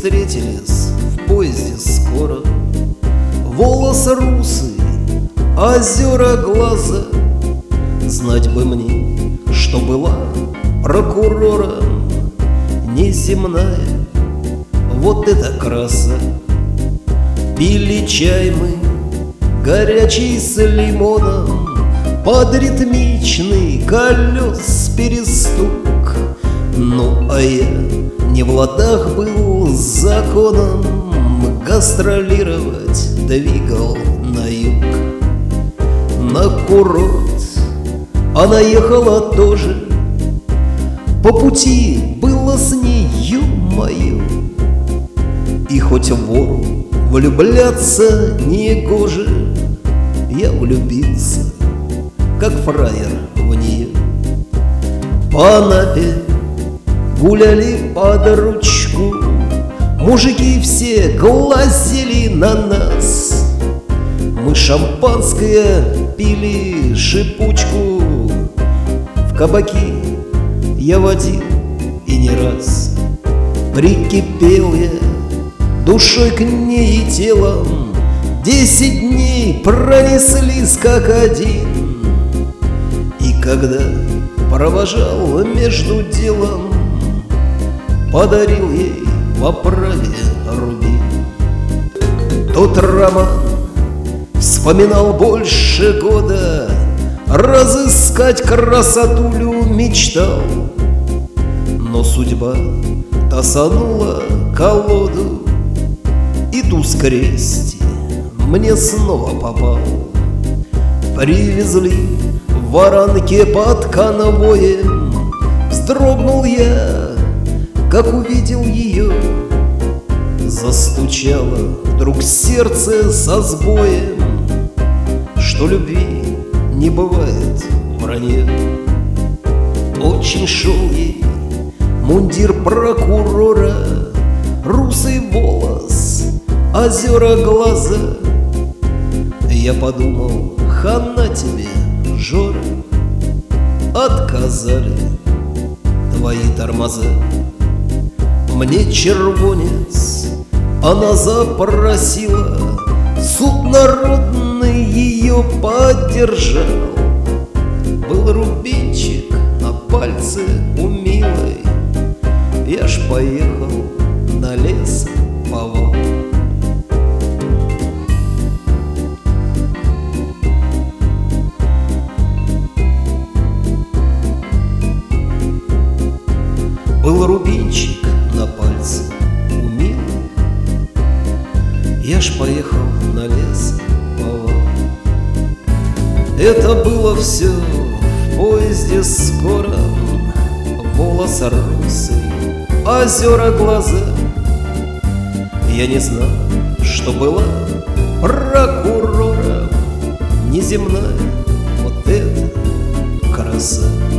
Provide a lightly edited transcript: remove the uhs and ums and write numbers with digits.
встретились в поезде скоро. Волос русый, озера глаза. Знать бы мне, что была прокурором. Неземная, вот это краса. Пили чай мы, горячий с лимоном, под ритмичный колес перестук. Ну, а я не в ладах был с законом, гастролировать двигал на юг. На курорт она ехала тоже, по пути было с нею мою. И хоть вору влюбляться не гоже, я влюбился, как фраер в нее. По Анапе гуляли под ручку, мужики все глазели на нас. Мы шампанское пили шипучку, в кабаки я водил и не раз. Прикипел я душой к ней и телом, 10 дней пронеслись как один. И когда провожал между делом, подарил ей в оправе рубин. Тот роман вспоминал больше года, разыскать красотулю мечтал. Но судьба тасанула колоду, и туз крести мне снова попал. Привезли в воронке под конвоем, вздрогнул я, как увидел ее. Застучало вдруг сердце со сбоем, что любви не бывает вранье. Очень шел ей мундир прокурора, русый волос, озера глаза. Я подумал, хана тебе, Жора, отказали твои тормоза. Мне червонец она запросила, суд народный ее поддержал. Был рубинчик на пальце у милой, я ж поехал на лес повал. Был рубинчик на пальце у милой, я ж поехал на лес повал. Это было все в поезде скором, волос русый, озера глаза. Я не знал, что была прокурором. Неземная вот эта краса.